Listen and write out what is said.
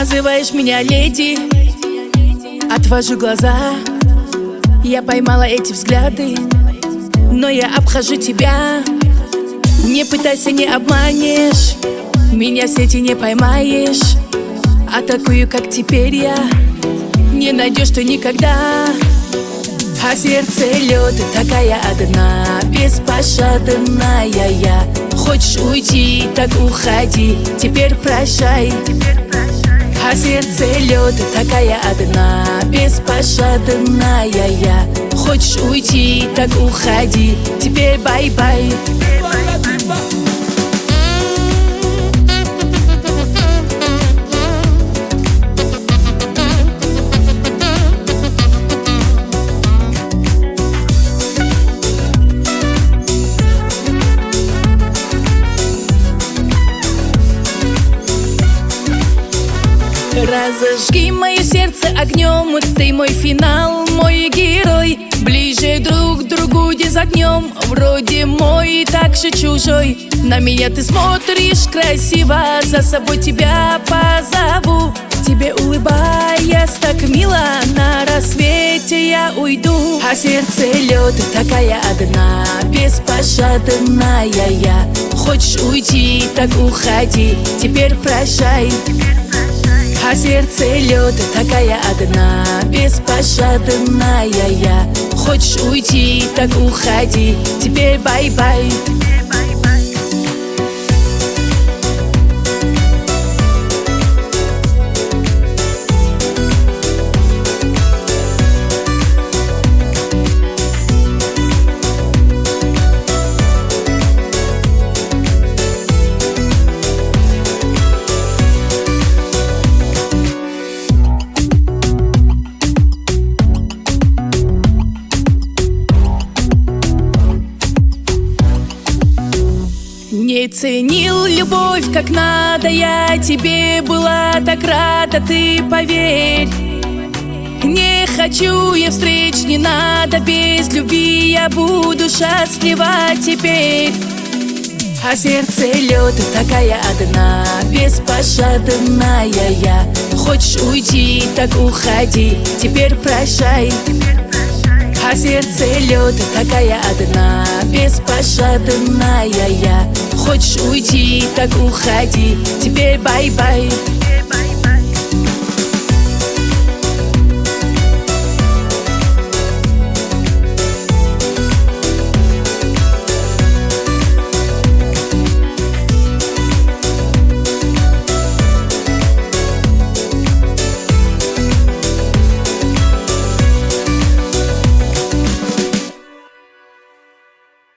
Называешь меня леди, отвожу глаза. Я поймала эти взгляды, но я обхожу тебя. Не пытайся, не обманешь, меня в сети не поймаешь. А такую, как теперь я, не найдешь ты никогда. А сердце лед, такая одна, беспощадная я. Хочешь уйти, так уходи, теперь прощай. А сердце лед, такая одна, беспощадная я. Хочешь уйти, так уходи, теперь бай-бай. Разожги мое сердце огнем, ты мой финал, мой герой. Ближе друг к другу дизогнем, вроде мой, так же чужой. На меня ты смотришь красиво, за собой тебя позову. Тебе улыбаясь так мило, на рассвете я уйду. А сердце лед, такая одна, беспощадная я. Хочешь уйти, так уходи, теперь прощай. А сердце лед, такая одна, беспощадная я. Хочешь уйти, так уходи, теперь бай-бай. Не ценил любовь как надо, я тебе была так рада, ты поверь. Не хочу я встреч, не надо, без любви я буду счастлива теперь. А сердце лед, такая одна, беспощадная я. Хочешь уйти, так уходи, теперь прощай. А сердце лед, такая одна, беспощадная я. Хочешь уйти, так уходи, теперь бай-бай.